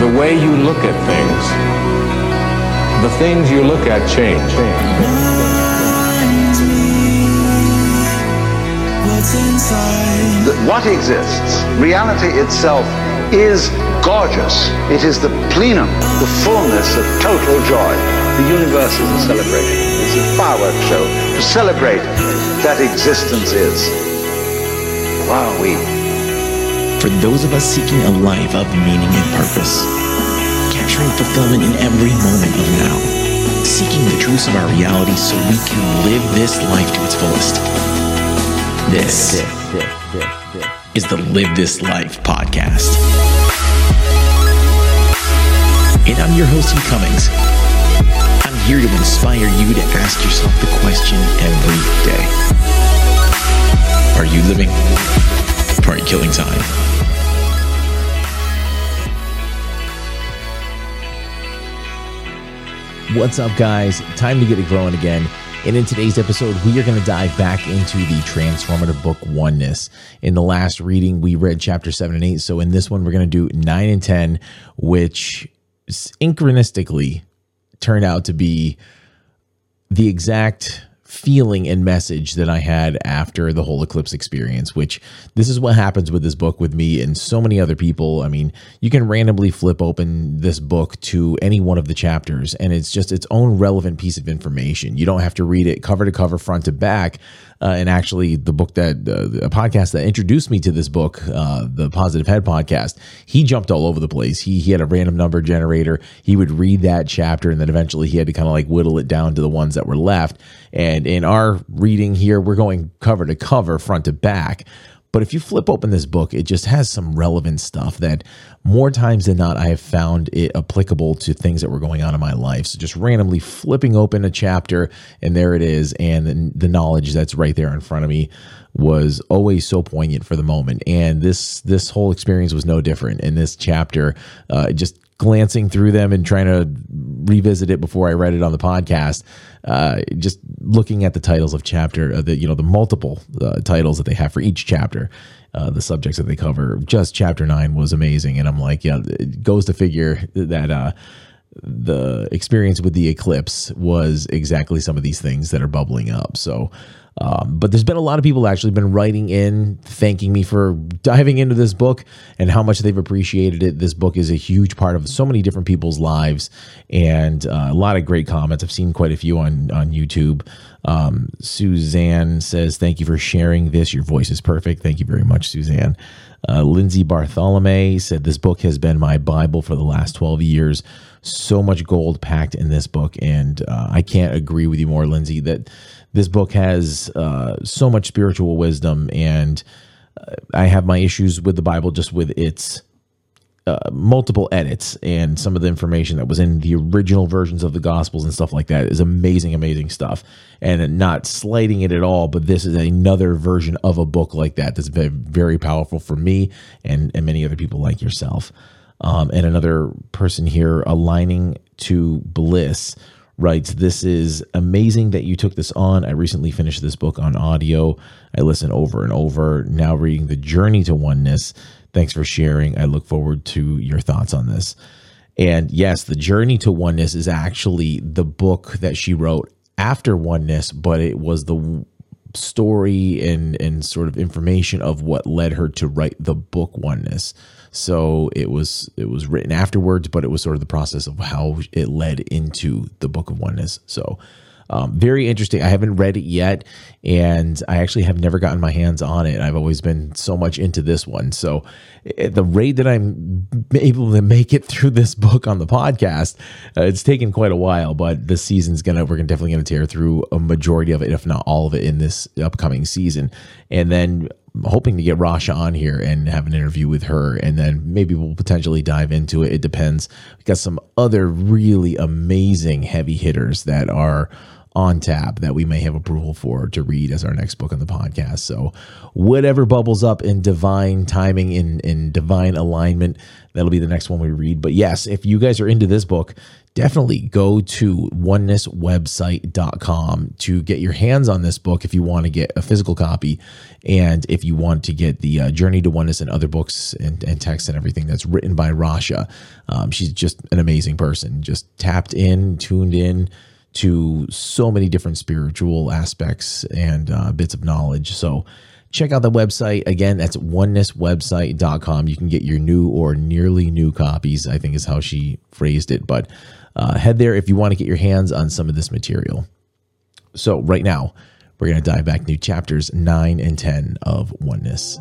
the way you look at things, the things you look at change. What exists, reality itself, is gorgeous. It is the plenum, the fullness of total joy. The universe is a celebration. It's a fireworks show to celebrate that existence is. Wow-wee. For those of us seeking a life of meaning and purpose, capturing fulfillment in every moment of now, seeking the truths of our reality so we can live this life to its fullest. This is the Live This Life podcast. And I'm your host, Hugh Cummings. I'm here to inspire you to ask yourself the question every day. Are you living? Or are you killing time? What's up, guys? Time to get it growing again. And in today's episode, we are going to dive back into the transformative book Oneness. In the last reading, we read chapter 7 and 8. So in this one, we're going to do 9 and 10, which synchronistically turned out to be the exact feeling and message that I had after the whole eclipse experience, which this is what happens with this book with me and so many other people. I mean, you can randomly flip open this book to any one of the chapters and it's just its own relevant piece of information. You don't have to read it cover to cover, front to back. And actually the book that a podcast that introduced me to this book, the Positive Head podcast, he jumped all over the place. He had a random number generator. He would read that chapter and then eventually he had to kind of like whittle it down to the ones that were left. And in our reading here, we're going cover to cover, front to back. But if you flip open this book, it just has some relevant stuff that more times than not, I have found it applicable to things that were going on in my life. So just randomly flipping open a chapter and there it is. And the knowledge that's right there in front of me was always so poignant for the moment. And this whole experience was no different. In this chapter, just glancing through them and trying to revisit it before I read it on the podcast, just looking at the titles of chapter, the multiple titles that they have for each chapter, the subjects that they cover. Just chapter 9 was amazing, and I'm like, yeah, it goes to figure that the experience with the eclipse was exactly some of these things that are bubbling up. So. But there's been a lot of people actually been writing in, thanking me for diving into this book and how much they've appreciated it. This book is a huge part of so many different people's lives and a lot of great comments. I've seen quite a few on YouTube. Suzanne says, thank you for sharing this. Your voice is perfect. Thank you very much, Suzanne. Lindsay Bartholomew said, this book has been my Bible for the last 12 years. So much gold packed in this book. And I can't agree with you more, Lindsay, that this book has so much spiritual wisdom, and I have my issues with the Bible just with its multiple edits, and some of the information that was in the original versions of the Gospels and stuff like that is amazing, amazing stuff. And not slighting it at all, but this is another version of a book like that that's been very powerful for me and many other people like yourself. And another person here, Aligning to Bliss, writes, this is amazing that you took this on. I recently finished this book on audio. I listen over and over. Now reading The Journey to Oneness. Thanks for sharing. I look forward to your thoughts on this. And yes, The Journey to Oneness is actually the book that she wrote after Oneness, but it was the story and sort of information of what led her to write the book Oneness. So it was written afterwards, but it was sort of the process of how it led into the book of Oneness. So very interesting. I haven't read it yet, and I actually have never gotten my hands on it. I've always been so much into this one. So at the rate that I'm able to make it through this book on the podcast, it's taken quite a while, but this season's we're definitely going to tear through a majority of it, if not all of it, in this upcoming season. And then hoping to get Rasha on here and have an interview with her, and then maybe we'll potentially dive into it. It depends. We've got some other really amazing heavy hitters that are on tap that we may have approval for to read as our next book on the podcast. So whatever bubbles up in divine timing, in divine alignment, that'll be the next one we read. But yes, if you guys are into this book, definitely go to onenesswebsite.com to get your hands on this book if you want to get a physical copy. And if you want to get the Journey to Oneness and other books and texts and everything that's written by Rasha. She's just an amazing person, just tapped in, tuned in to so many different spiritual aspects and bits of knowledge. So check out the website. Again, that's onenesswebsite.com. You can get your new or nearly new copies, I think is how she phrased it. But head there if you want to get your hands on some of this material. So right now, we're going to dive back into chapters 9 and 10 of Oneness.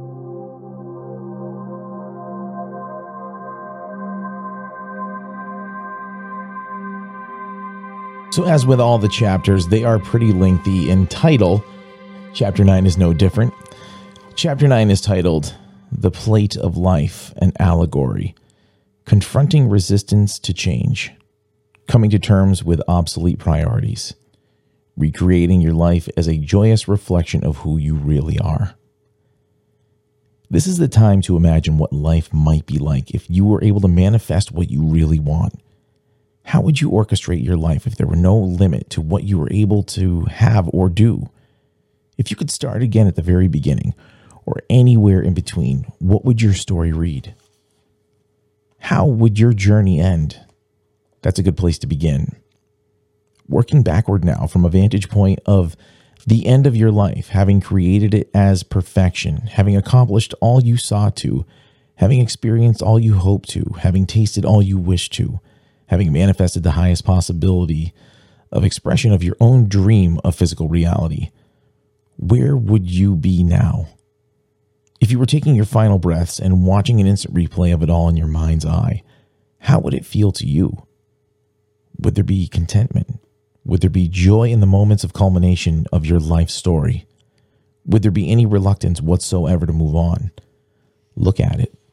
So as with all the chapters, they are pretty lengthy in title. Chapter 9 is no different. Chapter 9 is titled, The Plate of Life, an Allegory, Confronting Resistance to Change, Coming to Terms with Obsolete Priorities, Recreating Your Life as a Joyous Reflection of Who You Really Are. This is the time to imagine what life might be like if you were able to manifest what you really want. How would you orchestrate your life if there were no limit to what you were able to have or do? If you could start again at the very beginning, or anywhere in between, what would your story read? How would your journey end? That's a good place to begin. Working backward now from a vantage point of the end of your life, having created it as perfection, having accomplished all you sought to, having experienced all you hoped to, having tasted all you wished to, having manifested the highest possibility of expression of your own dream of physical reality. Where would you be now? If you were taking your final breaths and watching an instant replay of it all in your mind's eye, how would it feel to you? Would there be contentment? Would there be joy in the moments of culmination of your life story? Would there be any reluctance whatsoever to move on? Look at it.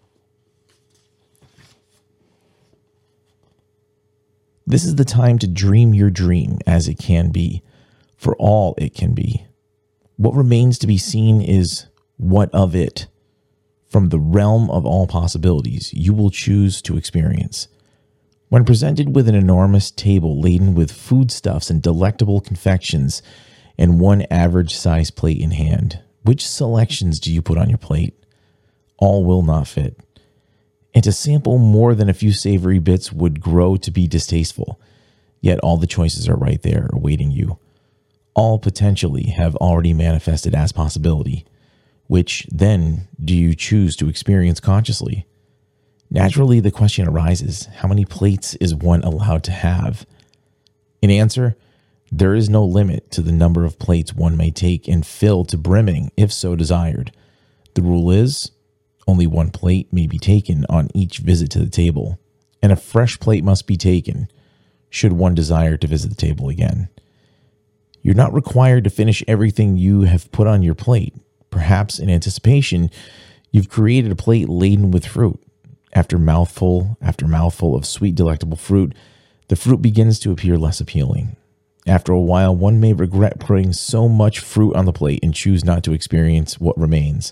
This is the time to dream your dream as it can be, for all it can be. What remains to be seen is what of it, from the realm of all possibilities, you will choose to experience. When presented with an enormous table laden with foodstuffs and delectable confections and one average-sized plate in hand, which selections do you put on your plate? All will not fit. And to sample more than a few savory bits would grow to be distasteful. Yet all the choices are right there awaiting you. All potentially have already manifested as possibility. Which then do you choose to experience consciously? Naturally, the question arises, how many plates is one allowed to have? In answer, there is no limit to the number of plates one may take and fill to brimming if so desired. The rule is, only one plate may be taken on each visit to the table, and a fresh plate must be taken should one desire to visit the table again. You're not required to finish everything you have put on your plate. Perhaps in anticipation, you've created a plate laden with fruit. After mouthful of sweet, delectable fruit, the fruit begins to appear less appealing. After a while, one may regret putting so much fruit on the plate and choose not to experience what remains.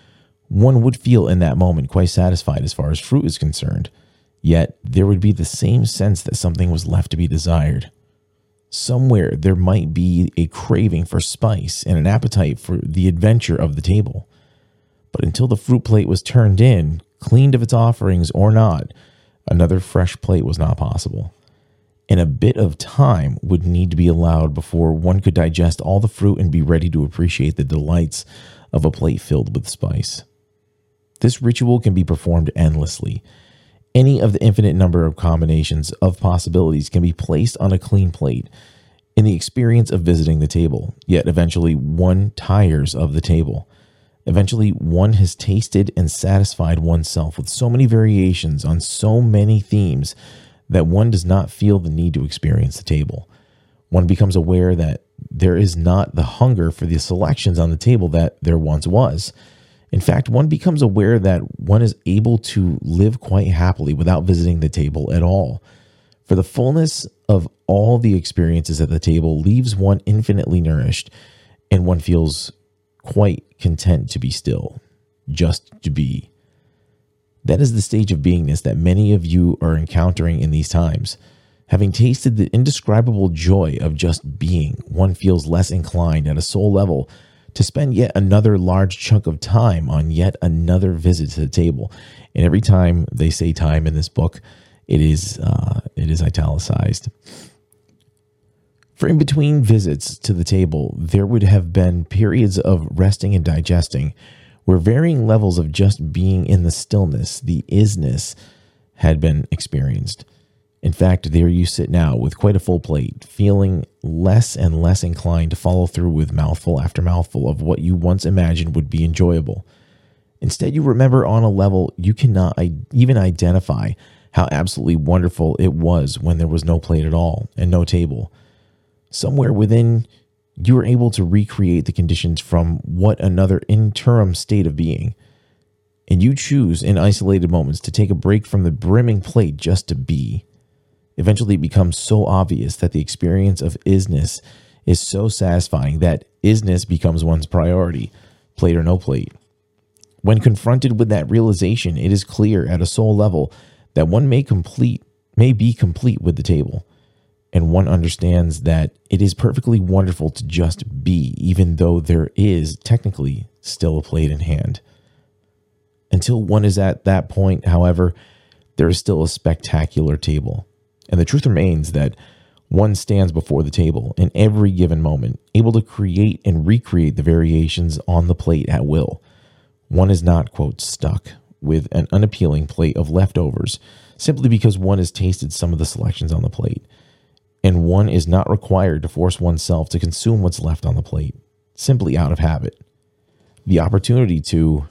One would feel in that moment quite satisfied as far as fruit is concerned, yet there would be the same sense that something was left to be desired. Somewhere there might be a craving for spice and an appetite for the adventure of the table. But until the fruit plate was turned in, cleaned of its offerings or not, another fresh plate was not possible. And a bit of time would need to be allowed before one could digest all the fruit and be ready to appreciate the delights of a plate filled with spice. This ritual can be performed endlessly. Any of the infinite number of combinations of possibilities can be placed on a clean plate in the experience of visiting the table, yet eventually one tires of the table. Eventually one has tasted and satisfied oneself with so many variations on so many themes that one does not feel the need to experience the table. One becomes aware that there is not the hunger for the selections on the table that there once was. In fact, one becomes aware that one is able to live quite happily without visiting the table at all. For the fullness of all the experiences at the table leaves one infinitely nourished, and one feels quite content to be still, just to be. That is the stage of beingness that many of you are encountering in these times. Having tasted the indescribable joy of just being, one feels less inclined at a soul level to spend yet another large chunk of time on yet another visit to the table. And every time they say time in this book, it is italicized. For in between visits to the table, there would have been periods of resting and digesting, where varying levels of just being in the stillness, the isness, had been experienced. In fact, there you sit now with quite a full plate, feeling less and less inclined to follow through with mouthful after mouthful of what you once imagined would be enjoyable. Instead, you remember on a level you cannot even identify how absolutely wonderful it was when there was no plate at all and no table. Somewhere within, you are able to recreate the conditions from what another interim state of being. And you choose in isolated moments to take a break from the brimming plate just to be. Eventually it becomes so obvious that the experience of isness is so satisfying that isness becomes one's priority, plate or no plate. When confronted with that realization, it is clear at a soul level that one may be complete with the table. And one understands that it is perfectly wonderful to just be, even though there is technically still a plate in hand. Until one is at that point, however, there is still a spectacular table. And the truth remains that one stands before the table in every given moment, able to create and recreate the variations on the plate at will. One is not, quote, stuck with an unappealing plate of leftovers simply because one has tasted some of the selections on the plate. And one is not required to force oneself to consume what's left on the plate, simply out of habit. The opportunity to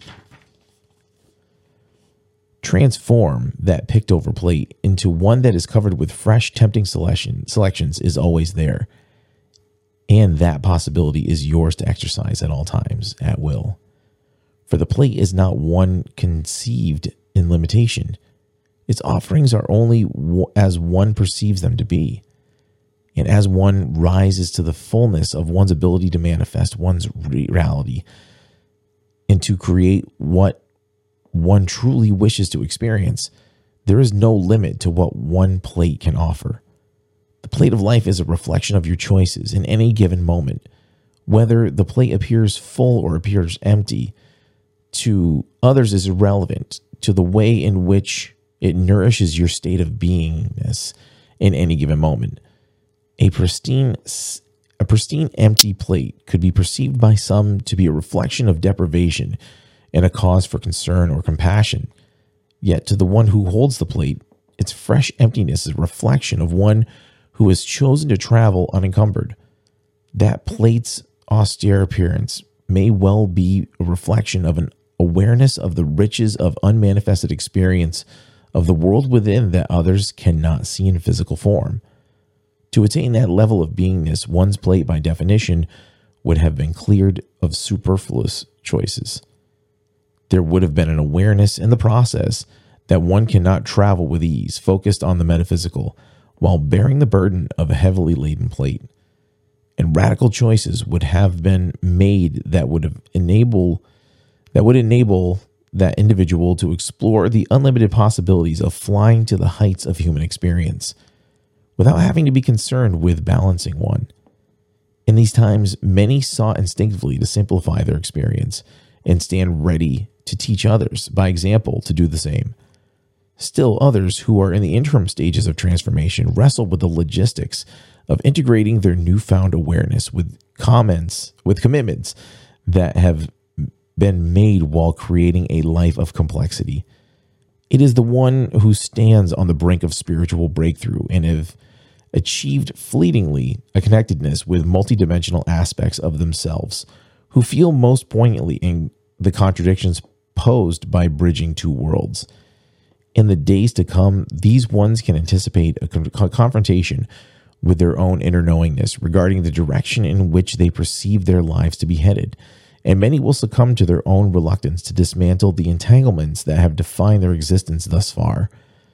transform that picked over plate into one that is covered with fresh, tempting selections is always there. And that possibility is yours to exercise at all times, at will. For the plate is not one conceived in limitation. Its offerings are only as one perceives them to be. And as one rises to the fullness of one's ability to manifest one's reality and to create what one truly wishes to experience, there is no limit to what one plate can offer. The plate of life is a reflection of your choices in any given moment. Whether the plate appears full or appears empty, to others is irrelevant to the way in which it nourishes your state of beingness in any given moment. A pristine empty plate could be perceived by some to be a reflection of deprivation and a cause for concern or compassion. Yet to the one who holds the plate, its fresh emptiness is a reflection of one who has chosen to travel unencumbered. That plate's austere appearance may well be a reflection of an awareness of the riches of unmanifested experience of the world within that others cannot see in physical form. To attain that level of beingness, one's plate, by definition, would have been cleared of superfluous choices. There would have been an awareness in the process that one cannot travel with ease, focused on the metaphysical, while bearing the burden of a heavily laden plate. And radical choices would have been made that would enable that individual to explore the unlimited possibilities of flying to the heights of human experience, without having to be concerned with balancing one. In these times, many sought instinctively to simplify their experience and stand ready to teach others by example to do the same. Still, others who are in the interim stages of transformation wrestle with the logistics of integrating their newfound awareness with commitments that have been made while creating a life of complexity. It is the one who stands on the brink of spiritual breakthrough and have achieved fleetingly a connectedness with multidimensional aspects of themselves, who feel most poignantly in the contradictions posed by bridging two worlds. In the days to come, these ones can anticipate a confrontation with their own inner knowingness regarding the direction in which they perceive their lives to be headed, and many will succumb to their own reluctance to dismantle the entanglements that have defined their existence thus far.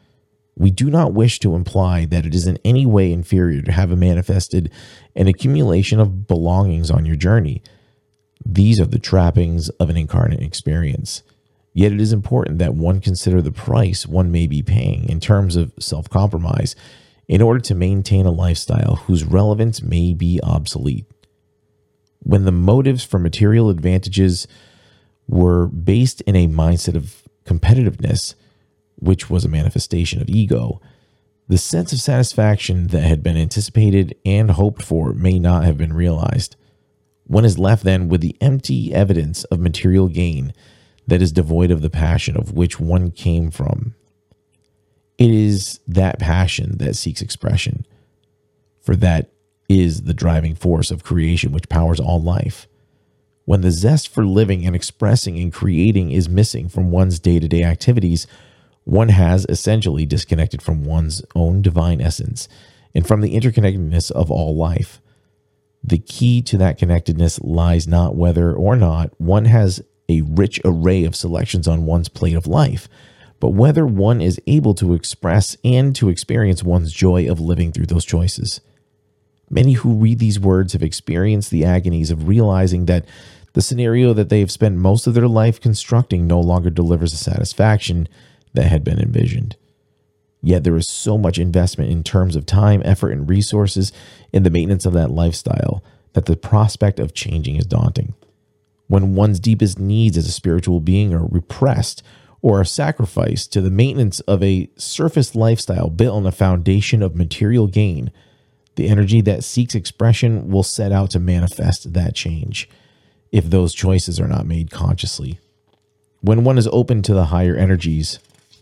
We do not wish to imply that it is in any way inferior to have manifested an accumulation of belongings on your journey. These are the trappings of an incarnate experience. Yet it is important that one consider the price one may be paying in terms of self-compromise in order to maintain a lifestyle whose relevance may be obsolete. When the motives for material advantages were based in a mindset of competitiveness, which was a manifestation of ego, the sense of satisfaction that had been anticipated and hoped for may not have been realized. One is left then with the empty evidence of material gain that is devoid of the passion of which one came from. It is that passion that seeks expression, for that is the driving force of creation which powers all life. When the zest for living and expressing and creating is missing from one's day-to-day activities, one has essentially disconnected from one's own divine essence and from the interconnectedness of all life. The key to that connectedness lies not whether or not one has a rich array of selections on one's plate of life, but whether one is able to express and to experience one's joy of living through those choices. Many who read these words have experienced the agonies of realizing that the scenario that they have spent most of their life constructing no longer delivers the satisfaction that had been envisioned. Yet there is so much investment in terms of time, effort, and resources in the maintenance of that lifestyle that the prospect of changing is daunting. When one's deepest needs as a spiritual being are repressed or are sacrificed to the maintenance of a surface lifestyle built on a foundation of material gain, the energy that seeks expression will set out to manifest that change, if those choices are not made consciously. When one is open to the higher energies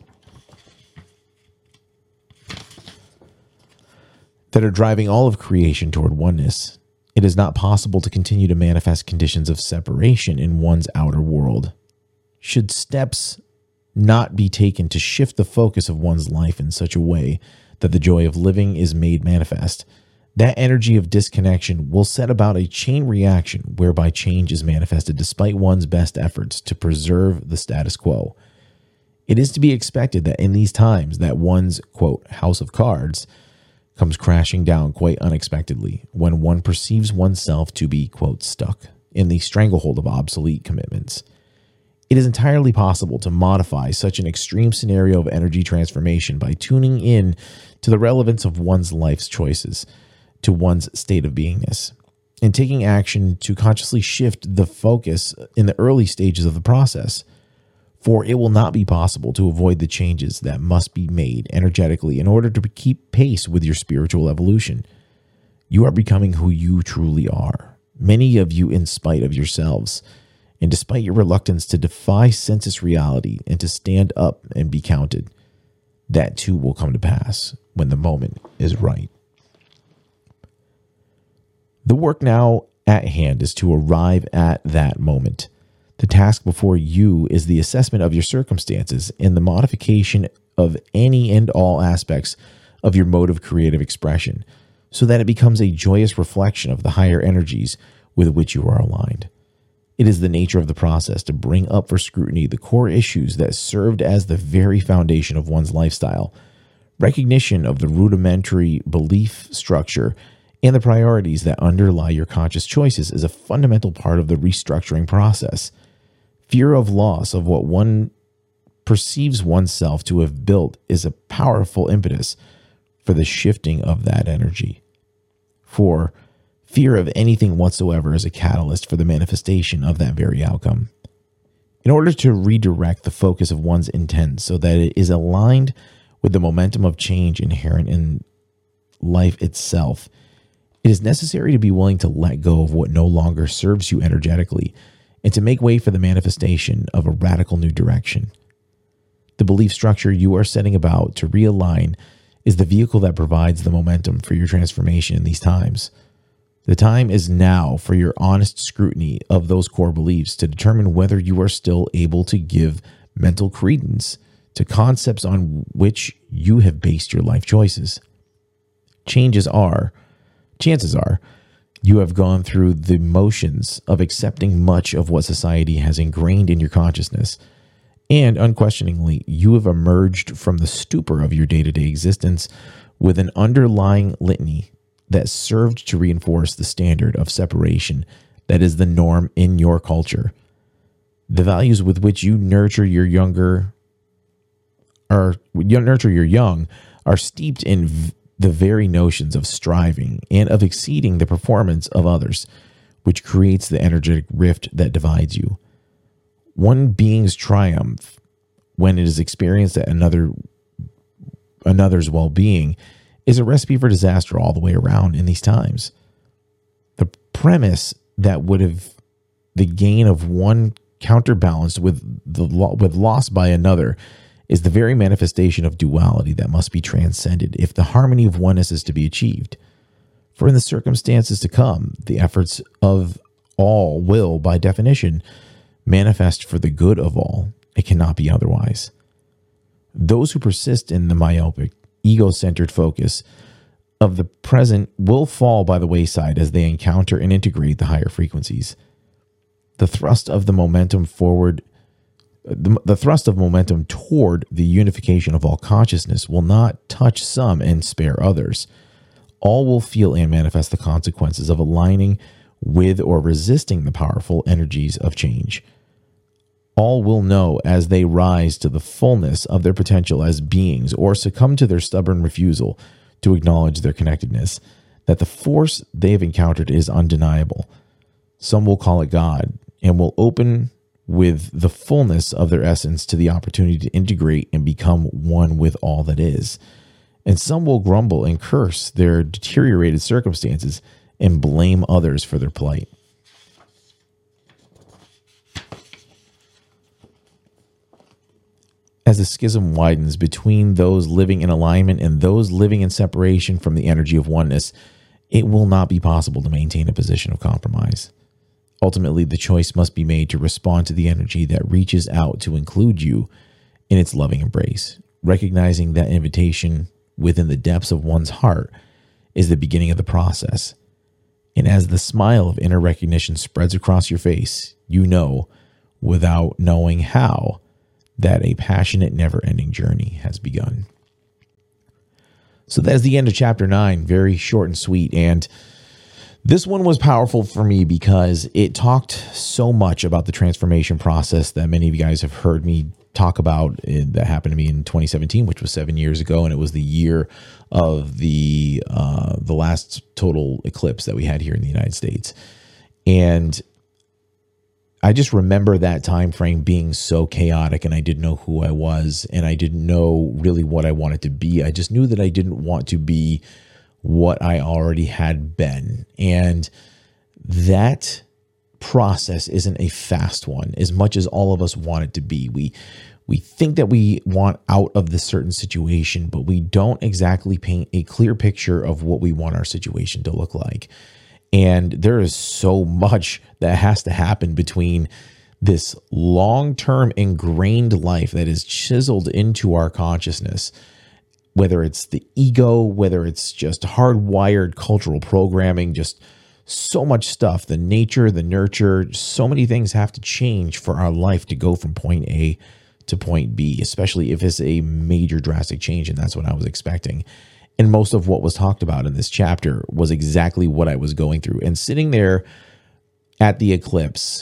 that are driving all of creation toward oneness, it is not possible to continue to manifest conditions of separation in one's outer world. Should steps not be taken to shift the focus of one's life in such a way that the joy of living is made manifest, that energy of disconnection will set about a chain reaction whereby change is manifested despite one's best efforts to preserve the status quo. It is to be expected that in these times that one's, quote, house of cards comes crashing down quite unexpectedly when one perceives oneself to be, quote, stuck in the stranglehold of obsolete commitments. It is entirely possible to modify such an extreme scenario of energy transformation by tuning in to the relevance of one's life's choices to one's state of beingness and taking action to consciously shift the focus in the early stages of the process. For it will not be possible to avoid the changes that must be made energetically in order to keep pace with your spiritual evolution. You are becoming who you truly are, many of you in spite of yourselves, and despite your reluctance to defy sensus reality and to stand up and be counted. That too will come to pass when the moment is right. The work now at hand is to arrive at that moment. The task before you is the assessment of your circumstances and the modification of any and all aspects of your mode of creative expression so that it becomes a joyous reflection of the higher energies with which you are aligned. It is the nature of the process to bring up for scrutiny the core issues that served as the very foundation of one's lifestyle. Recognition of the rudimentary belief structure and the priorities that underlie your conscious choices is a fundamental part of the restructuring process. Fear of loss of what one perceives oneself to have built is a powerful impetus for the shifting of that energy. For fear of anything whatsoever is a catalyst for the manifestation of that very outcome. In order to redirect the focus of one's intent so that it is aligned with the momentum of change inherent in life itself, it is necessary to be willing to let go of what no longer serves you energetically and to make way for the manifestation of a radical new direction. The belief structure you are setting about to realign is the vehicle that provides the momentum for your transformation in these times. The time is now for your honest scrutiny of those core beliefs to determine whether you are still able to give mental credence to concepts on which you have based your life choices. Chances are, you have gone through the motions of accepting much of what society has ingrained in your consciousness, And unquestioningly, you have emerged from the stupor of your day-to-day existence with an underlying litany that served to reinforce the standard of separation that is the norm in your culture. The values with which you nurture your young are steeped in the very notions of striving and of exceeding the performance of others, which creates the energetic rift that divides you. One being's triumph, when it is experienced at another's well-being, is a recipe for disaster all the way around in these times. The premise that would have the gain of one counterbalanced with loss by another is the very manifestation of duality that must be transcended if the harmony of oneness is to be achieved. For in the circumstances to come, the efforts of all will, by definition, manifest for the good of all. It cannot be otherwise. Those who persist in the myopic, ego-centered focus of the present will fall by the wayside as they encounter and integrate the higher frequencies. The thrust of momentum toward the unification of all consciousness will not touch some and spare others. All will feel and manifest the consequences of aligning with or resisting the powerful energies of change. All will know as they rise to the fullness of their potential as beings or succumb to their stubborn refusal to acknowledge their connectedness, that the force they have encountered is undeniable. Some will call it God and will open with the fullness of their essence to the opportunity to integrate and become one with all that is. And some will grumble and curse their deteriorated circumstances and blame others for their plight. As the schism widens between those living in alignment and those living in separation from the energy of oneness, it will not be possible to maintain a position of compromise. Ultimately, the choice must be made to respond to the energy that reaches out to include you in its loving embrace. Recognizing that invitation within the depths of one's heart is the beginning of the process. And as the smile of inner recognition spreads across your face, you know, without knowing how, that a passionate, never-ending journey has begun. So that's the end of chapter 9. Very short and sweet. And this one was powerful for me because it talked so much about the transformation process that many of you guys have heard me talk about. That happened to me in 2017, which was 7 years ago, and it was the year of the last total eclipse that we had here in the United States. And I just remember that time frame being so chaotic, and I didn't know who I was, and I didn't know really what I wanted to be. I just knew that I didn't want to be what I already had been. And that process isn't a fast one, as much as all of us want it to be. We think that we want out of this certain situation, but we don't exactly paint a clear picture of what we want our situation to look like. And there is so much that has to happen between this long-term ingrained life that is chiseled into our consciousness, whether it's the ego, whether it's just hardwired cultural programming, just so much stuff, the nature, the nurture, so many things have to change for our life to go from point A to point B, especially if it's a major drastic change. And that's what I was expecting. And most of what was talked about in this chapter was exactly what I was going through. And sitting there at the eclipse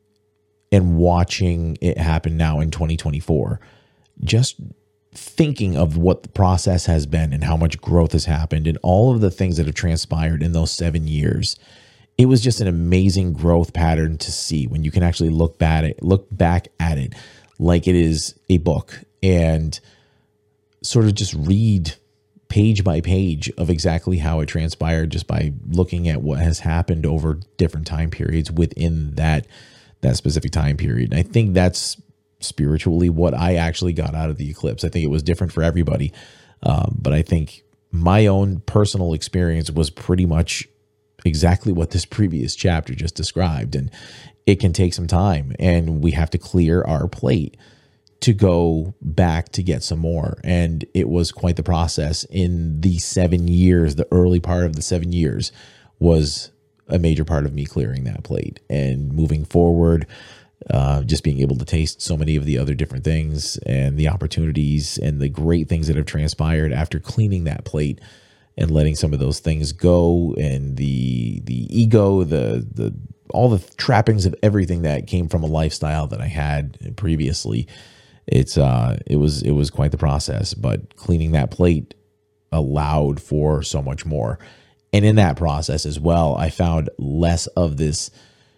and watching it happen now in 2024, just thinking of what the process has been and how much growth has happened and all of the things that have transpired in those 7 years, it was just an amazing growth pattern to see when you can actually look back at it like it is a book and sort of just read page by page of exactly how it transpired just by looking at what has happened over different time periods within that specific time period. And I think that's spiritually what I actually got out of the eclipse. I think it was different for everybody. But I think my own personal experience was pretty much exactly what this previous chapter just described. And it can take some time, and we have to clear our plate to go back to get some more. And it was quite the process in the 7 years. The early part of the 7 years was a major part of me clearing that plate and moving forward. just being able to taste so many of the other different things and the opportunities and the great things that have transpired after cleaning that plate and letting some of those things go, and the ego, the all the trappings of everything that came from a lifestyle that I had previously. It was quite the process, but cleaning that plate allowed for so much more. And in that process as well, I found less of this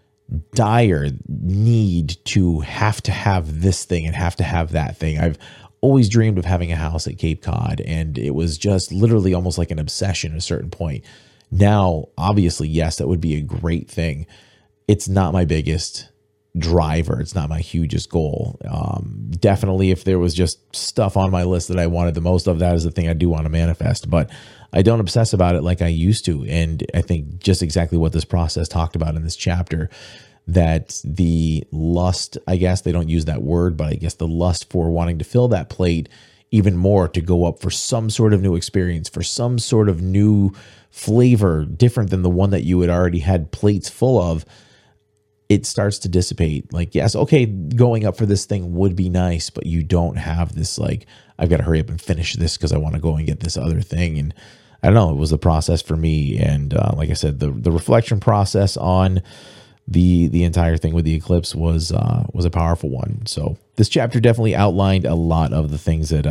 dire need to have this thing and have to have that thing. I've always dreamed of having a house at Cape Cod, and it was just literally almost like an obsession at a certain point. Now, obviously, yes, that would be a great thing. It's not my biggest driver. It's not my hugest goal. Definitely, if there was just stuff on my list that I wanted the most of, that is the thing I do want to manifest. But I don't obsess about it like I used to. And I think just exactly what this process talked about in this chapter, that the lust, I guess they don't use that word, but I guess the lust for wanting to fill that plate even more, to go up for some sort of new experience, for some sort of new flavor different than the one that you had already had plates full of, it starts to dissipate. Like, yes, okay, going up for this thing would be nice, but you don't have this, like, I've got to hurry up and finish this because I want to go and get this other thing. And I don't know, it was a process for me. And like I said, the reflection process on the entire thing with the eclipse was a powerful one. So this chapter definitely outlined a lot of the things that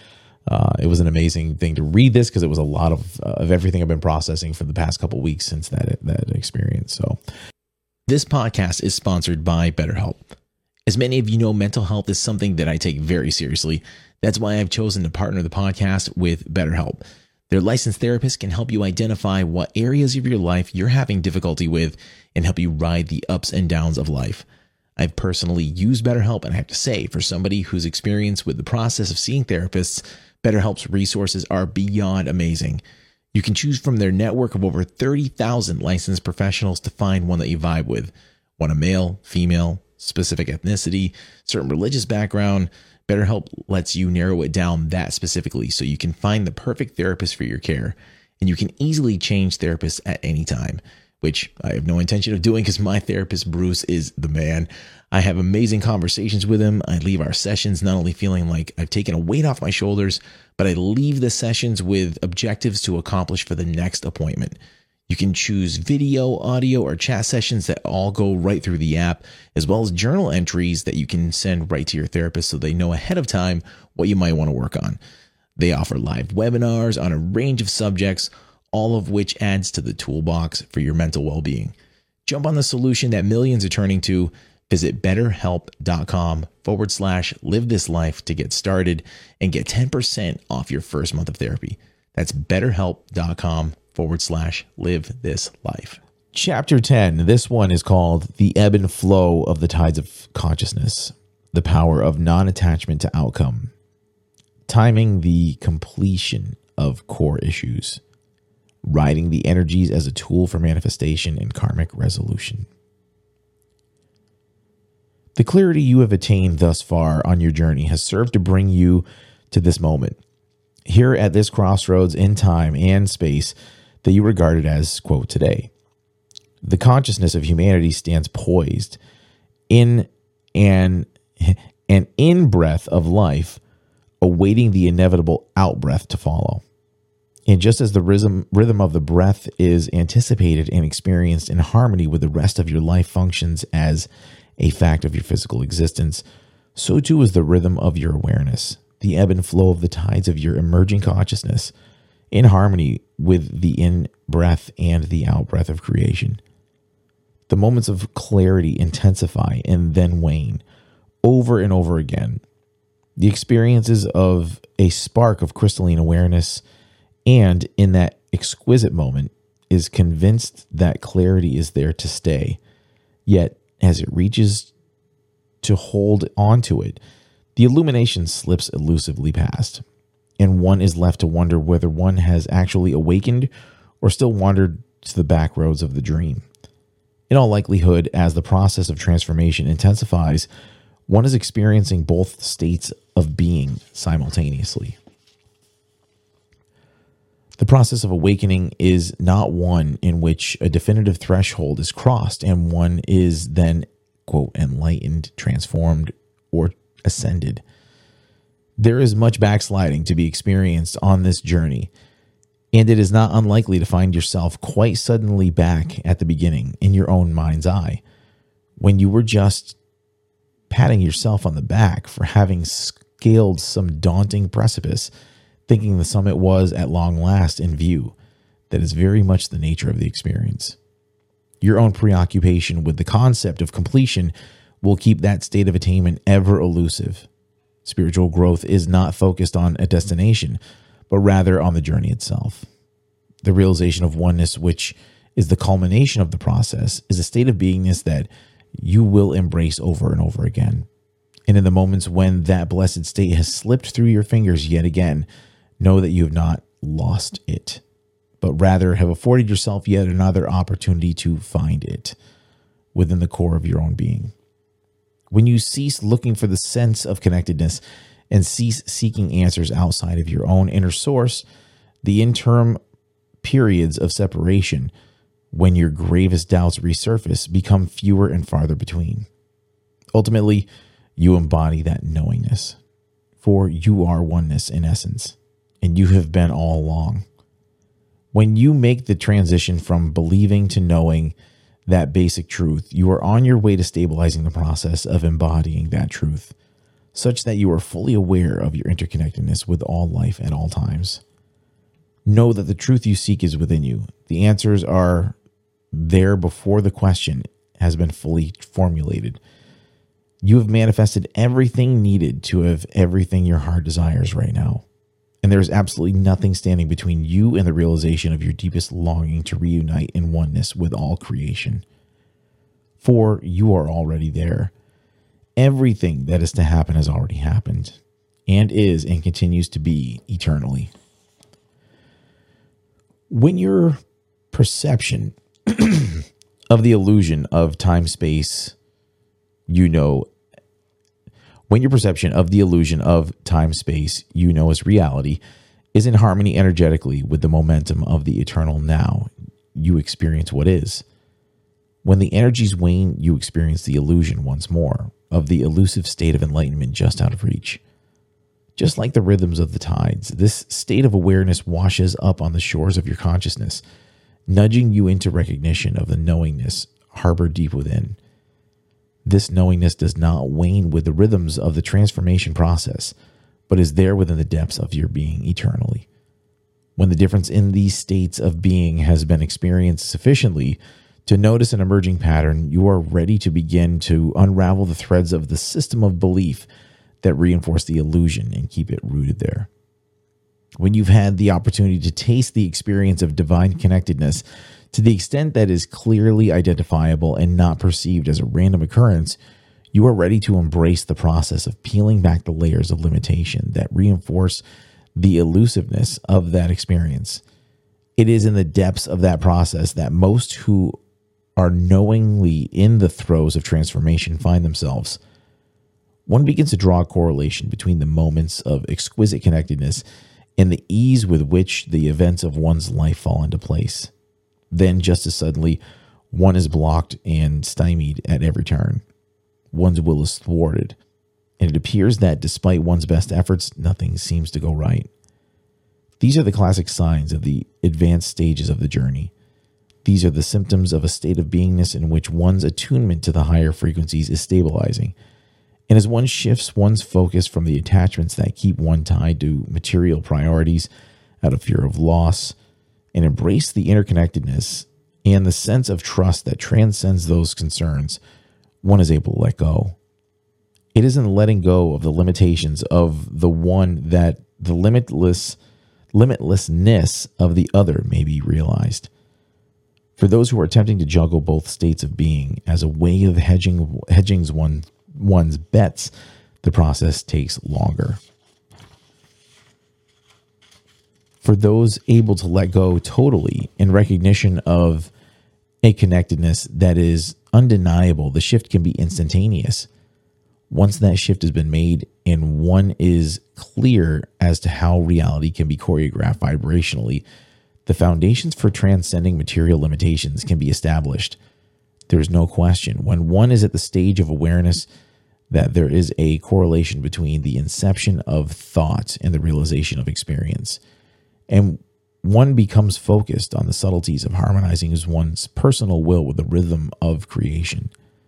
it was an amazing thing to read this, because it was a lot of everything I've been processing for the past couple of weeks since that experience. So this podcast is sponsored by BetterHelp. As many of you know, mental health is something that I take very seriously. That's why I've chosen to partner the podcast with BetterHelp. Their licensed therapists can help you identify what areas of your life you're having difficulty with and help you ride the ups and downs of life. I've personally used BetterHelp, and I have to say, for somebody who's experienced with the process of seeing therapists, BetterHelp's resources are beyond amazing. You can choose from their network of over 30,000 licensed professionals to find one that you vibe with. Want a male, female, specific ethnicity, certain religious background? BetterHelp lets you narrow it down that specifically so you can find the perfect therapist for your care. And you can easily change therapists at any time, which I have no intention of doing because my therapist, Bruce, is the man. I have amazing conversations with him. I leave our sessions not only feeling like I've taken a weight off my shoulders, but I leave the sessions with objectives to accomplish for the next appointment. You can choose video, audio, or chat sessions that all go right through the app, as well as journal entries that you can send right to your therapist so they know ahead of time what you might want to work on. They offer live webinars on a range of subjects, all of which adds to the toolbox for your mental well-being. Jump on the solution that millions are turning to. Visit betterhelp.com/livethislife to get started and get 10% off your first month of therapy. That's betterhelp.com/livethislife. Chapter 10. This one is called The Ebb and Flow of the Tides of Consciousness, the Power of Non-Attachment to Outcome, Timing the Completion of Core Issues, Riding the Energies as a Tool for Manifestation and Karmic Resolution. The clarity you have attained thus far on your journey has served to bring you to this moment, here at this crossroads in time and space that you regarded as, quote, today. The consciousness of humanity stands poised in an in-breath of life, awaiting the inevitable out-breath to follow. And just as the rhythm of the breath is anticipated and experienced in harmony with the rest of your life functions as a fact of your physical existence, so too is the rhythm of your awareness, the ebb and flow of the tides of your emerging consciousness, in harmony with the in-breath and the out-breath of creation. The moments of clarity intensify and then wane over and over again. The experiences of a spark of crystalline awareness, and in that exquisite moment is convinced that clarity is there to stay. Yet, as it reaches to hold onto it, the illumination slips elusively past, and one is left to wonder whether one has actually awakened or still wandered to the back roads of the dream. In all likelihood, as the process of transformation intensifies, one is experiencing both states of being simultaneously. The process of awakening is not one in which a definitive threshold is crossed and one is then quote, enlightened, transformed, or ascended. There is much backsliding to be experienced on this journey, and it is not unlikely to find yourself quite suddenly back at the beginning in your own mind's eye, when you were just patting yourself on the back for having scaled some daunting precipice, thinking the summit was at long last in view. That is very much the nature of the experience. Your own preoccupation with the concept of completion will keep that state of attainment ever elusive. Spiritual growth is not focused on a destination, but rather on the journey itself. The realization of oneness, which is the culmination of the process, is a state of beingness that you will embrace over and over again. And in the moments when that blessed state has slipped through your fingers yet again, know that you have not lost it, but rather have afforded yourself yet another opportunity to find it within the core of your own being. When you cease looking for the sense of connectedness and cease seeking answers outside of your own inner source, the interim periods of separation, when your gravest doubts resurface, become fewer and farther between. Ultimately, you embody that knowingness, for you are oneness in essence, and you have been all along. When you make the transition from believing to knowing that basic truth, you are on your way to stabilizing the process of embodying that truth, such that you are fully aware of your interconnectedness with all life at all times. Know that the truth you seek is within you. The answers are there before the question has been fully formulated. You have manifested everything needed to have everything your heart desires right now. And there is absolutely nothing standing between you and the realization of your deepest longing to reunite in oneness with all creation. For you are already there. Everything that is to happen has already happened, and is and continues to be eternally. When your perception of the illusion of time-space, when your perception of the illusion of time-space, as reality, is in harmony energetically with the momentum of the eternal now, you experience what is. When the energies wane, you experience the illusion once more of the elusive state of enlightenment just out of reach. Just like the rhythms of the tides, this state of awareness washes up on the shores of your consciousness, nudging you into recognition of the knowingness harbored deep within. This knowingness does not wane with the rhythms of the transformation process, but is there within the depths of your being eternally. When the difference in these states of being has been experienced sufficiently to notice an emerging pattern, you are ready to begin to unravel the threads of the system of belief that reinforce the illusion and keep it rooted there. When you've had the opportunity to taste the experience of divine connectedness to the extent that is clearly identifiable and not perceived as a random occurrence, you are ready to embrace the process of peeling back the layers of limitation that reinforce the elusiveness of that experience. It is in the depths of that process that most who are knowingly in the throes of transformation find themselves. One begins to draw a correlation between the moments of exquisite connectedness and the ease with which the events of one's life fall into place. Then, just as suddenly, one is blocked and stymied at every turn. One's will is thwarted, and it appears that despite one's best efforts, nothing seems to go right. These are the classic signs of the advanced stages of the journey. These are the symptoms of a state of beingness in which one's attunement to the higher frequencies is stabilizing. And as one shifts one's focus from the attachments that keep one tied to material priorities out of fear of loss, and embrace the interconnectedness and the sense of trust that transcends those concerns, one is able to let go. It is in letting go of the limitations of the one that the limitlessness of the other may be realized. For those who are attempting to juggle both states of being as a way of hedging one's bets, the process takes longer. For those able to let go totally in recognition of a connectedness that is undeniable, the shift can be instantaneous. Once that shift has been made and one is clear as to how reality can be choreographed vibrationally, the foundations for transcending material limitations can be established. There's no question. When one is at the stage of awareness that there is a correlation between the inception of thought and the realization of experience, and one becomes focused on the subtleties of harmonizing one's personal will with the rhythm of creation.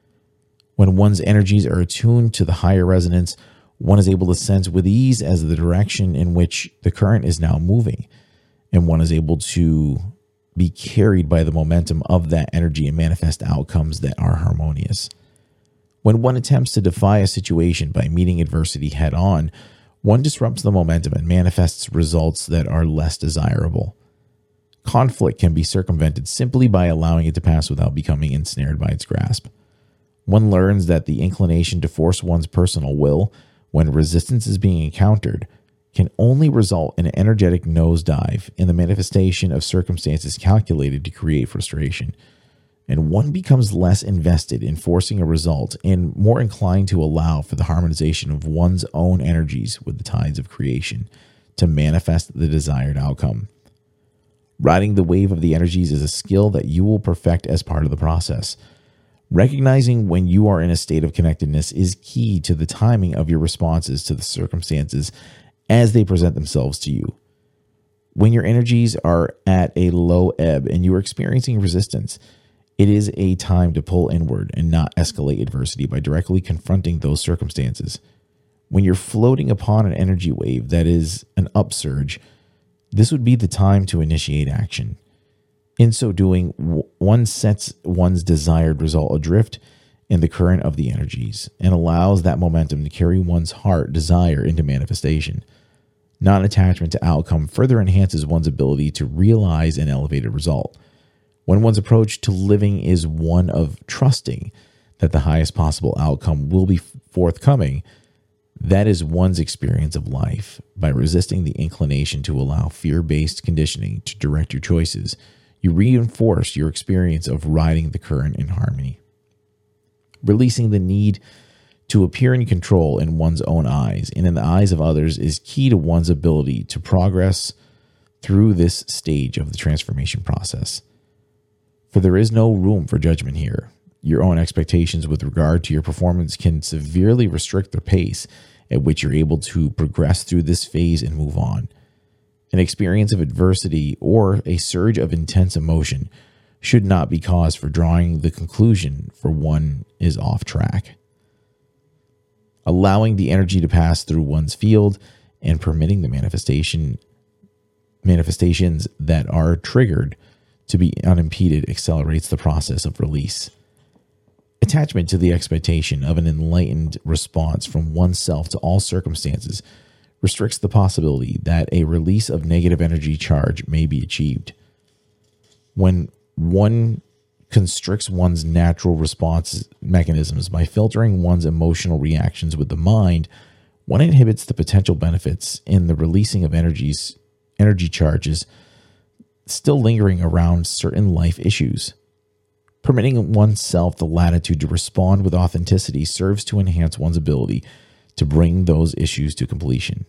When one's energies are attuned to the higher resonance, one is able to sense with ease as the direction in which the current is now moving, and one is able to be carried by the momentum of that energy and manifest outcomes that are harmonious. When one attempts to defy a situation by meeting adversity head on, one disrupts the momentum and manifests results that are less desirable. Conflict can be circumvented simply by allowing it to pass without becoming ensnared by its grasp. One learns that the inclination to force one's personal will, when resistance is being encountered, can only result in an energetic nosedive in the manifestation of circumstances calculated to create frustration. And one becomes less invested in forcing a result and more inclined to allow for the harmonization of one's own energies with the tides of creation to manifest the desired outcome. Riding the wave of the energies is a skill that you will perfect as part of the process. Recognizing when you are in a state of connectedness is key to the timing of your responses to the circumstances as they present themselves to you. When your energies are at a low ebb and you are experiencing resistance, it is a time to pull inward and not escalate adversity by directly confronting those circumstances. When you're floating upon an energy wave that is an upsurge, this would be the time to initiate action. In so doing, one sets one's desired result adrift in the current of the energies and allows that momentum to carry one's heart desire into manifestation. Non-attachment to outcome further enhances one's ability to realize an elevated result. When one's approach to living is one of trusting that the highest possible outcome will be forthcoming, that is one's experience of life. By resisting the inclination to allow fear-based conditioning to direct your choices, you reinforce your experience of riding the current in harmony. Releasing the need to appear in control in one's own eyes and in the eyes of others is key to one's ability to progress through this stage of the transformation process. For there is no room for judgment here. Your own expectations with regard to your performance can severely restrict the pace at which you're able to progress through this phase and move on. An experience of adversity or a surge of intense emotion should not be cause for drawing the conclusion for one is off track. Allowing the energy to pass through one's field and permitting the manifestations that are triggered to be unimpeded accelerates the process of release. Attachment to the expectation of an enlightened response from oneself to all circumstances restricts the possibility that a release of negative energy charge may be achieved. When one constricts one's natural response mechanisms by filtering one's emotional reactions with the mind, one inhibits the potential benefits in the releasing of energy charges still lingering around certain life issues. Permitting oneself the latitude to respond with authenticity serves to enhance one's ability to bring those issues to completion.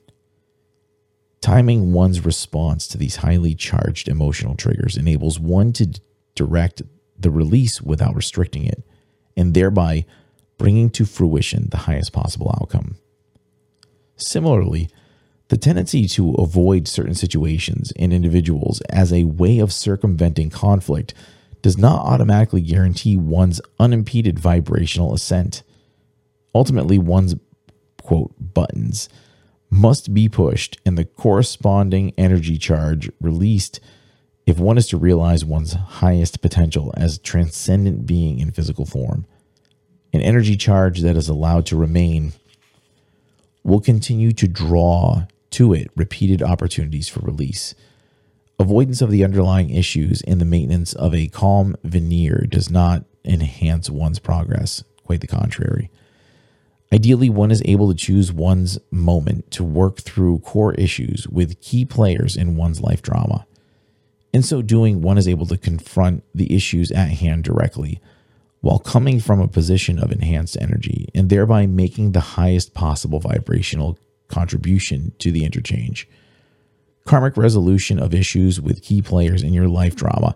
Timing one's response to these highly charged emotional triggers enables one to direct the release without restricting it, and thereby bringing to fruition the highest possible outcome. Similarly, the tendency to avoid certain situations and individuals as a way of circumventing conflict does not automatically guarantee one's unimpeded vibrational ascent. Ultimately, one's, quote, buttons must be pushed and the corresponding energy charge released if one is to realize one's highest potential as a transcendent being in physical form. An energy charge that is allowed to remain will continue to draw to it repeated opportunities for release. Avoidance of the underlying issues and the maintenance of a calm veneer does not enhance one's progress, quite the contrary. Ideally, one is able to choose one's moment to work through core issues with key players in one's life drama. In so doing, one is able to confront the issues at hand directly, while coming from a position of enhanced energy and thereby making the highest possible vibrational contribution to the interchange. Karmic resolution of issues with key players in your life drama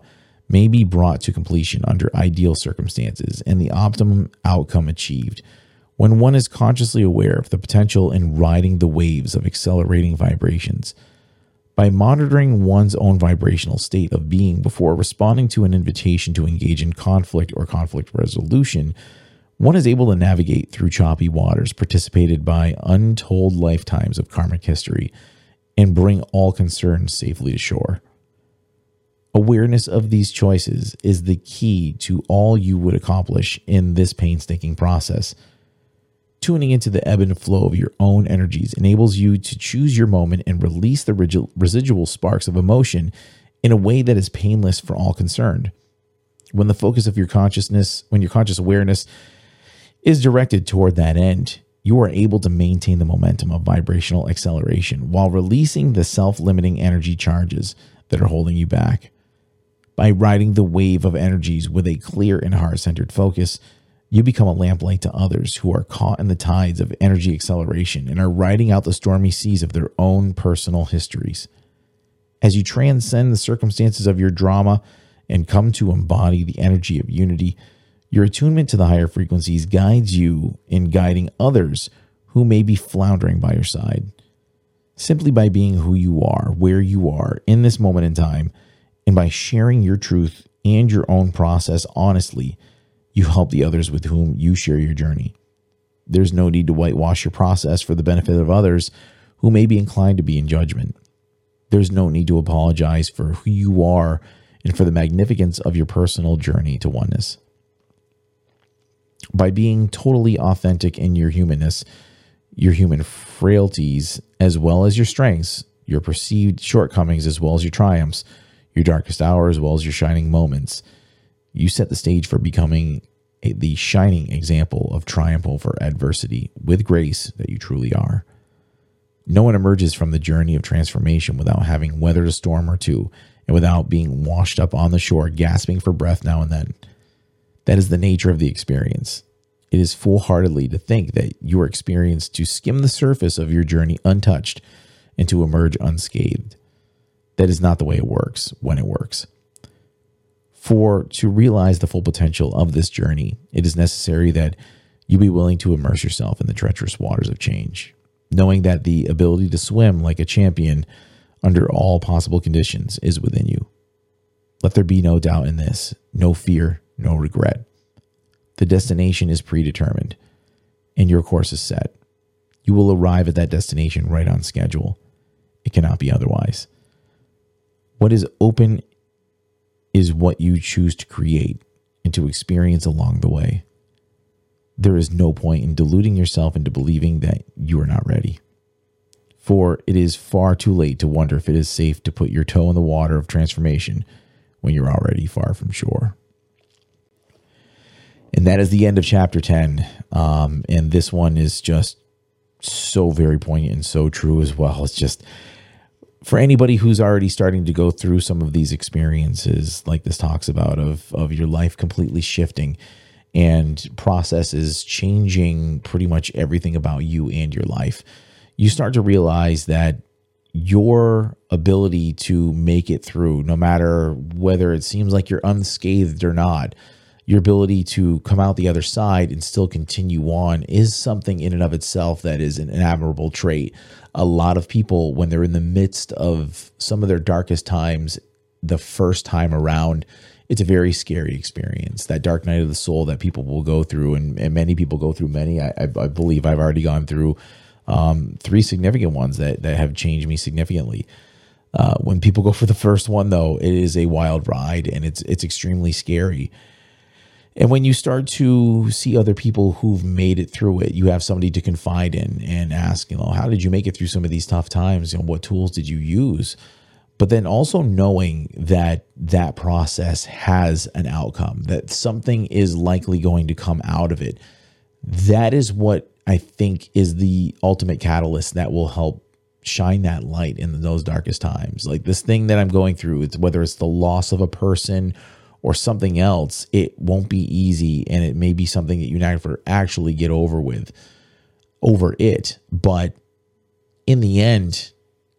may be brought to completion under ideal circumstances and the optimum outcome achieved when one is consciously aware of the potential in riding the waves of accelerating vibrations. By monitoring one's own vibrational state of being before responding to an invitation to engage in conflict or conflict resolution, one is able to navigate through choppy waters participated by untold lifetimes of karmic history and bring all concerned safely to shore. Awareness of these choices is the key to all you would accomplish in this painstaking process. Tuning into the ebb and flow of your own energies enables you to choose your moment and release the residual sparks of emotion in a way that is painless for all concerned. When the focus of your consciousness, when your conscious awareness is directed toward that end, you are able to maintain the momentum of vibrational acceleration while releasing the self-limiting energy charges that are holding you back. By riding the wave of energies with a clear and heart-centered focus, you become a lamplight to others who are caught in the tides of energy acceleration and are riding out the stormy seas of their own personal histories. As you transcend the circumstances of your drama and come to embody the energy of unity, your attunement to the higher frequencies guides you in guiding others who may be floundering by your side. Simply by being who you are, where you are in this moment in time, and by sharing your truth and your own process honestly, you help the others with whom you share your journey. There's no need to whitewash your process for the benefit of others who may be inclined to be in judgment. There's no need to apologize for who you are and for the magnificence of your personal journey to oneness. By being totally authentic in your humanness, your human frailties, as well as your strengths, your perceived shortcomings, as well as your triumphs, your darkest hours, as well as your shining moments, you set the stage for becoming the shining example of triumph over adversity with grace that you truly are. No one emerges from the journey of transformation without having weathered a storm or two and without being washed up on the shore, gasping for breath now and then. That is the nature of the experience. It is foolhardily to think that you are experienced to skim the surface of your journey untouched and to emerge unscathed. That is not the way it works when it works. For to realize the full potential of this journey, it is necessary that you be willing to immerse yourself in the treacherous waters of change, knowing that the ability to swim like a champion under all possible conditions is within you. Let there be no doubt in this, no fear, no regret. The destination is predetermined, and your course is set. You will arrive at that destination right on schedule. It cannot be otherwise. What is open is what you choose to create and to experience along the way. There is no point in deluding yourself into believing that you are not ready. For it is far too late to wonder if it is safe to put your toe in the water of transformation when you're already far from shore. And that is the end of chapter 10. And this one is just so very poignant and so true as well. It's just, for anybody who's already starting to go through some of these experiences, like this talks about, of your life completely shifting and processes changing pretty much everything about you and your life, you start to realize that your ability to make it through, no matter whether it seems like you're unscathed or not, your ability to come out the other side and still continue on is something in and of itself that is an admirable trait. A lot of people, when they're in the midst of some of their darkest times, the first time around, it's a very scary experience. That dark night of the soul that people will go through, and many people go through many. I believe I've already gone through 3 significant ones that have changed me significantly. When people go for the first one, though, it is a wild ride, and it's extremely scary. And when you start to see other people who've made it through it, you have somebody to confide in and ask, how did you make it through some of these tough times? What tools did you use? But then also knowing that that process has an outcome, that something is likely going to come out of it. That is what I think is the ultimate catalyst that will help shine that light in those darkest times. Like this thing that I'm going through, whether it's the loss of a person or something else, it won't be easy, and it may be something that you never actually get over it. But in the end,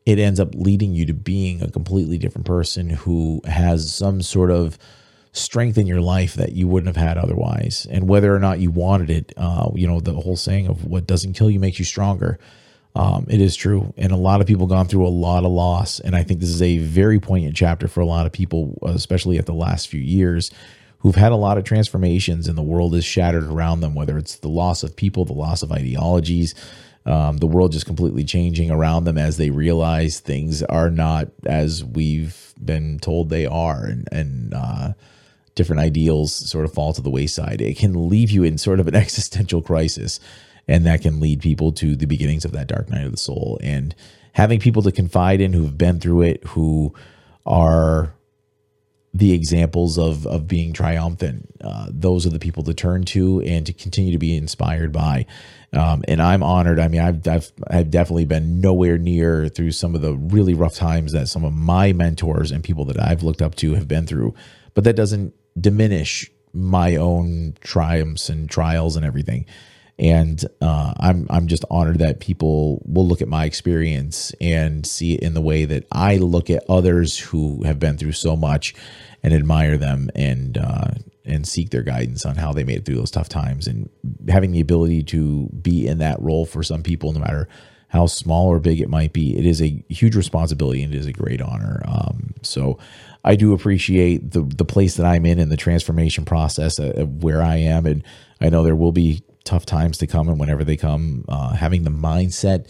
it ends up leading you to being a completely different person who has some sort of strength in your life that you wouldn't have had otherwise. And whether or not you wanted it, the whole saying of what doesn't kill you makes you stronger. It is true. And a lot of people gone through a lot of loss. And I think this is a very poignant chapter for a lot of people, especially at the last few years, who've had a lot of transformations and the world is shattered around them, whether it's the loss of people, the loss of ideologies, the world just completely changing around them as they realize things are not as we've been told they are, and different ideals sort of fall to the wayside. It can leave you in sort of an existential crisis, and that can lead people to the beginnings of that dark night of the soul. And having people to confide in who've been through it, who are the examples of being triumphant, those are the people to turn to and to continue to be inspired by. And I'm honored. I mean, I've definitely been nowhere near through some of the really rough times that some of my mentors and people that I've looked up to have been through, but that doesn't diminish my own triumphs and trials and everything. And I'm just honored that people will look at my experience and see it in the way that I look at others who have been through so much and admire them and seek their guidance on how they made it through those tough times. And having the ability to be in that role for some people, no matter how small or big it might be, it is a huge responsibility and it is a great honor. So I do appreciate the place that I'm in the transformation process of where I am. And I know there will be tough times to come, and whenever they come, having the mindset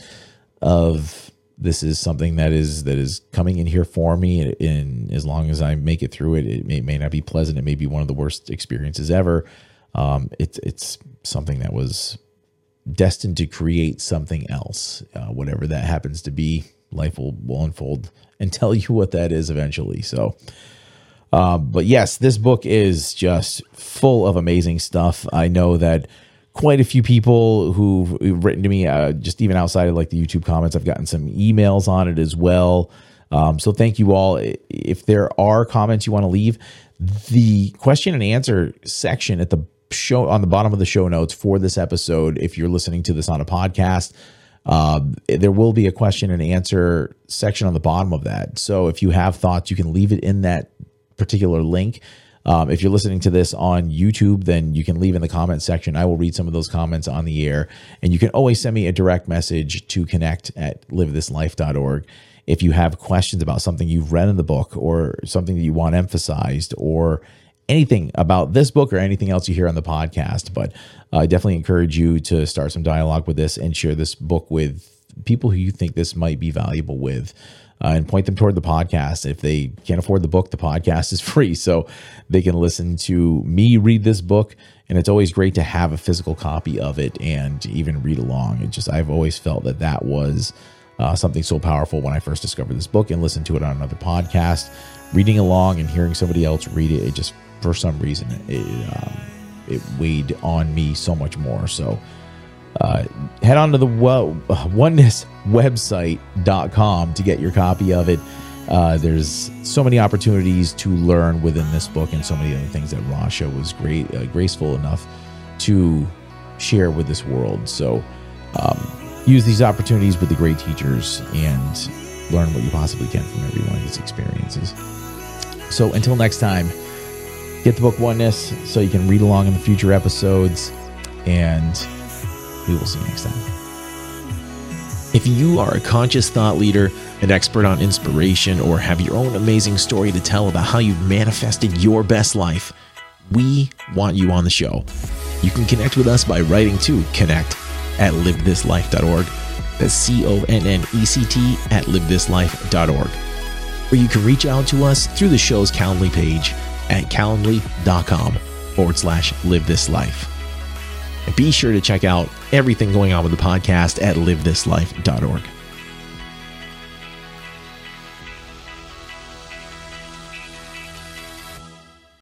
of this is something that is coming in here for me, and as long as I make it through it, it may not be pleasant. It may be one of the worst experiences ever. It's something that was destined to create something else, whatever that happens to be. Life will unfold and tell you what that is eventually. So, but yes, this book is just full of amazing stuff. I know that quite a few people who've written to me, just even outside of like the YouTube comments, I've gotten some emails on it as well. So thank you all. If there are comments you want to leave, the question and answer section at the show on the bottom of the show notes for this episode, if you're listening to this on a podcast, there will be a question and answer section on the bottom of that. So if you have thoughts, you can leave it in that particular link. If you're listening to this on YouTube, then you can leave in the comment section. I will read some of those comments on the air, and you can always send me a direct message to connect@livethislife.org. If you have questions about something you've read in the book or something that you want emphasized or anything about this book or anything else you hear on the podcast. But I definitely encourage you to start some dialogue with this and share this book with people who you think this might be valuable with. And point them toward the podcast. If they can't afford the book, the podcast is free, so they can listen to me read this book. And it's always great to have a physical copy of it and even read along. I've always felt that was something so powerful when I first discovered this book and listened to it on another podcast. Reading along and hearing somebody else read it, just for some reason it weighed on me so much more. So head on to the onenesswebsite.com to get your copy of it. There's so many opportunities to learn within this book and so many other things that Rasha was graceful enough to share with this world. So use these opportunities with the great teachers and learn what you possibly can from every one of these experiences. So until next time, get the book Oneness so you can read along in the future episodes, and we will see you next time. If you are a conscious thought leader, an expert on inspiration, or have your own amazing story to tell about how you've manifested your best life, we want you on the show. You can connect with us by writing to connect@livethislife.org. That's CONNECT@livethislife.org. Or you can reach out to us through the show's Calendly page at calendly.com/livethislife. And be sure to check out everything going on with the podcast at livethislife.org.